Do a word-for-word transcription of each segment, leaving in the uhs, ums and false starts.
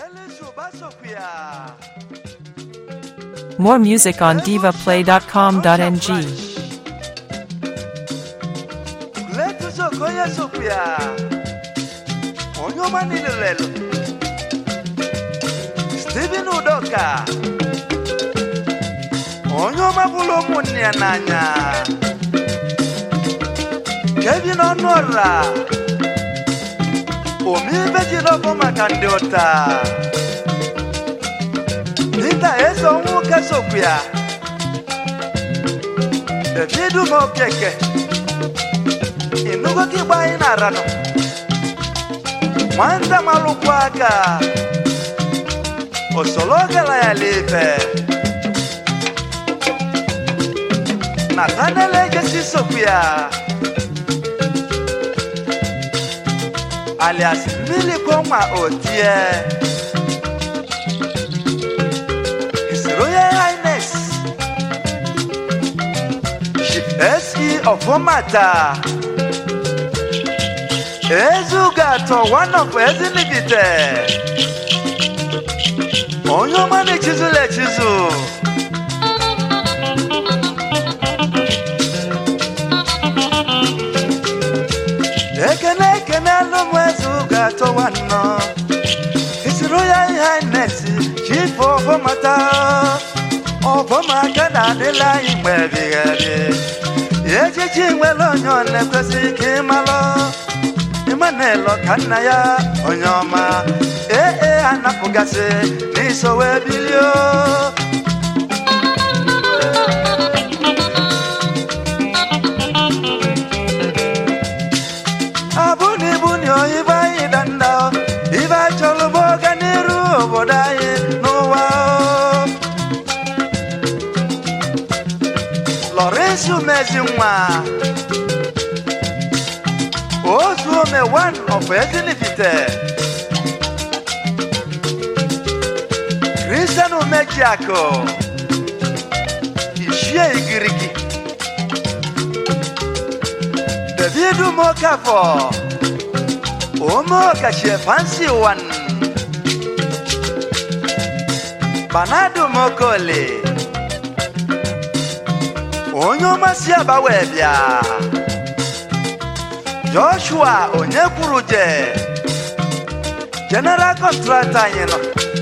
More music on diva play dot com dot n g. Steven Udoka Onyoma bulo munya nanya Kevin Onora Omi bejilo boma kandiota Nita eso muka sokuya Davidu mokeke Inugo kiba inarano Mwanda malukwaka Osologa la ya lipe Natane lege sisokuya Alias Mili Koma Otie His Royal Highness Chief S E of Omata Ezugato, one of Ezinibite Onyo mani chizu le chizu Ekene ekene alumu Ezugato wano His Royal Highness Chief of Omata Ofomaka na dela imwe bigari Yeji chingwe lonyo nekwesi kimalo Imanelo kanaya onyoma Eh eh anapugase niso webilio Abuni buni o iba idanda Iba cholubo ganiru bodaye nowa Lorenzo Mezinwa Ozuome one of Ezinifite Christian Omejiako Ishie Igiriki Davidu Mokafo Omo Kashie Fancy One Banadu Mokole Onyo Masia Bawebia Joshua Onyekuruje General Contractor yeno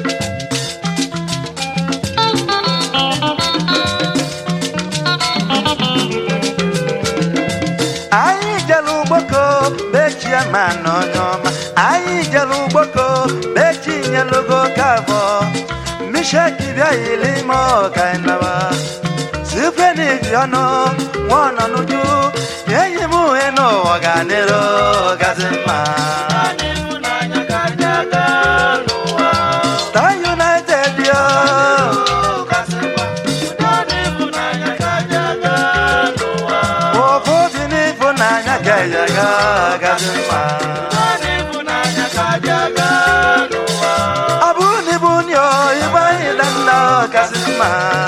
Ayi jaluboko bechi amano nyoma Ayi jaluboko bechi nyelugo kavo Mishaki bia ilimo kainawa Sipeni jano mwana nuju Yeye mueno waganero gazema Star United yo Opo bini funanya kajaga gazema Abuni bunyo ibai landa gazema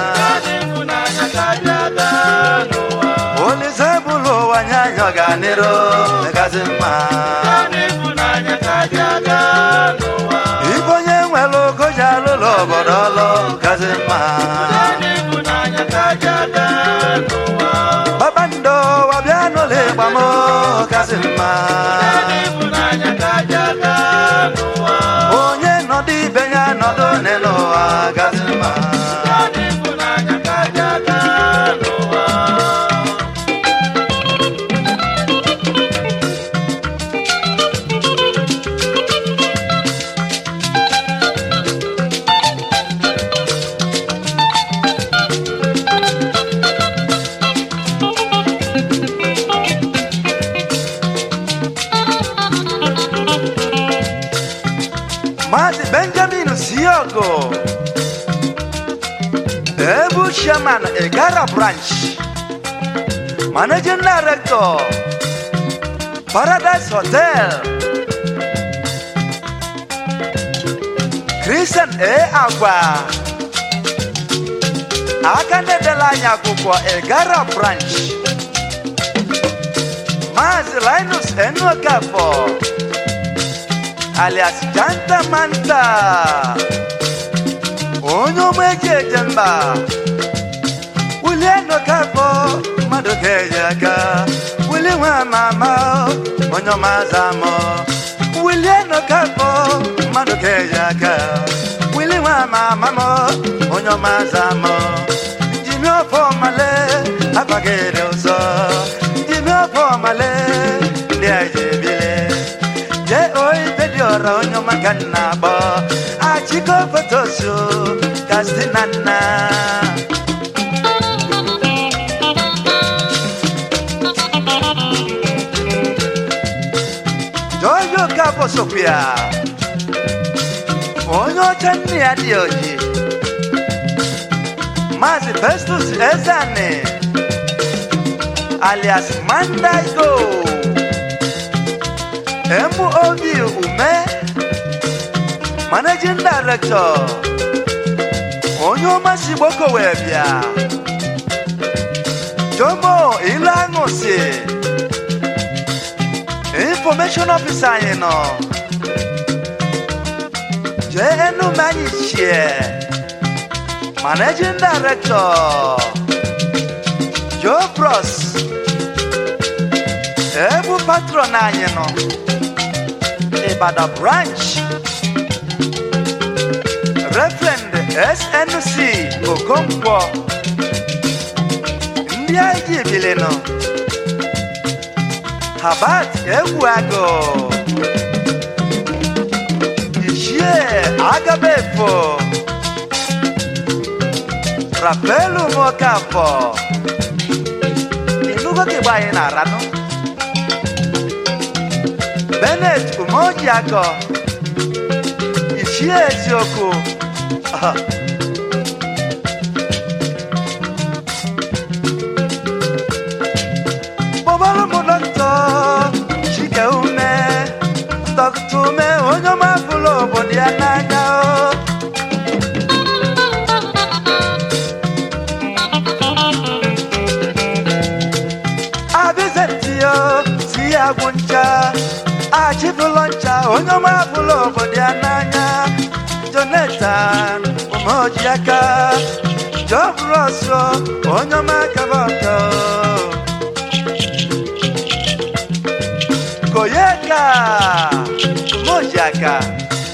Oli zabulo wanyanyo ganiro gazema Ibonye mwelo kojalo lobodolo gazema Babando wabiano lebamo gazema Onye nodi benya nodo nelo gazema Mazi Benjamin Siogo Ebu Shaman Egara Branch Managing Director Paradise Hotel Christian E. Agua Akande de la Nyakukwa Egara Branch Mazi Linus Enwakapo alias Janta Manta onyo meje jemba ulieno kapo madokejaga uli wa mama onyo mazamo ulieno kapo madokejaga uli wa mama onyo mazamo jimyo po male apagere oso jimyo po male ndiajebile je oi pediora onyo magana bo achiko fotosu kastinana Jojo Capo Sofia onyo chani adioji Mazi Festus Ezane alias Mandaigo M O V Ume Managing Director onyo Masiboko Webia Jomo Ilangosi Information Officer you know Jenu Manichie Managing Director Joe Bros Ebu Patron you know Ibada Branch Reverend S N C Okonkwo India Ijibileno Habat Ewago Ishie Agabefo Rapelu Mokafo Inugo Kibaye na Rano Bennett Umojiako Ishie Ezioku Bobalo Mononto Chike ume Toktume onyo mafulo Bodiananya Abizetio Siya Guncha Achibuloncha onyo mafulo Bodiananya Jonathan Umojiaka Job Rosso onyo makaboko Koyeka Mojaka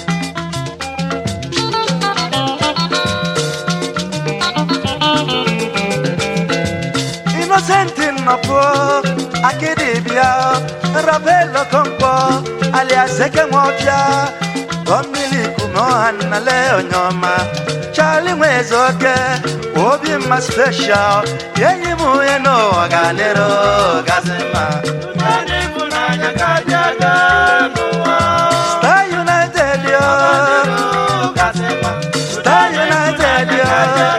Innocent in Nopo Akedibia Ravelo Kompo alias Ekemopia Gomili Kumohan Leo Nyoma Charlie Wezoke Obi ma special Yenyi Muyeno Aganero Gazema Star United yo Star United yo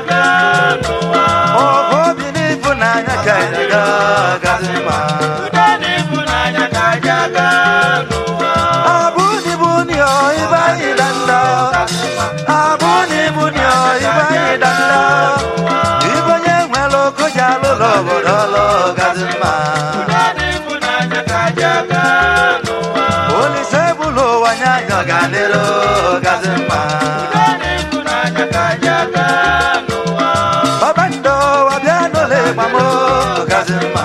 Oh Bobby ni funanya kajaga Gazema Abuni buni yo ibai danda Abuni buni yo ibai danda Ibonye mwelo kujalo lobo dolo Gazema Olisebulo wanyanya ganero Gazema Babando wabiano le mamo Gazema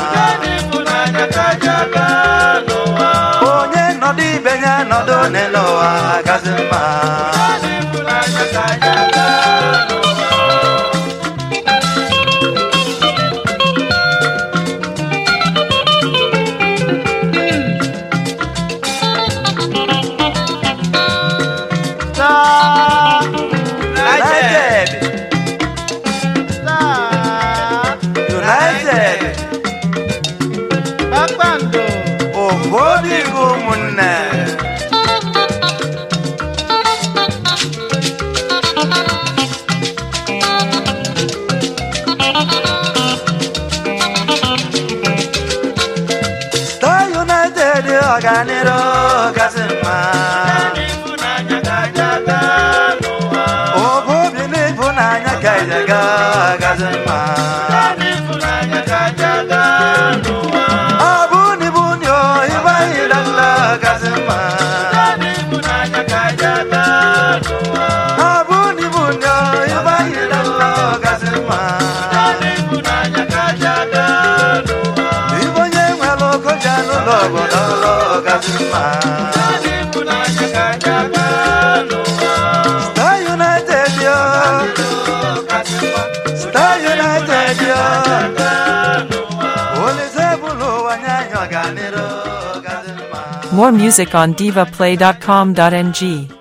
Onye nodi benya nodo neloa Gazema United United Babando Obodi Gumune Star United Oganero Gazema Jaga Gazema Abuni bunyo ibai dalla Gazema More music on diva play dot com dot n g.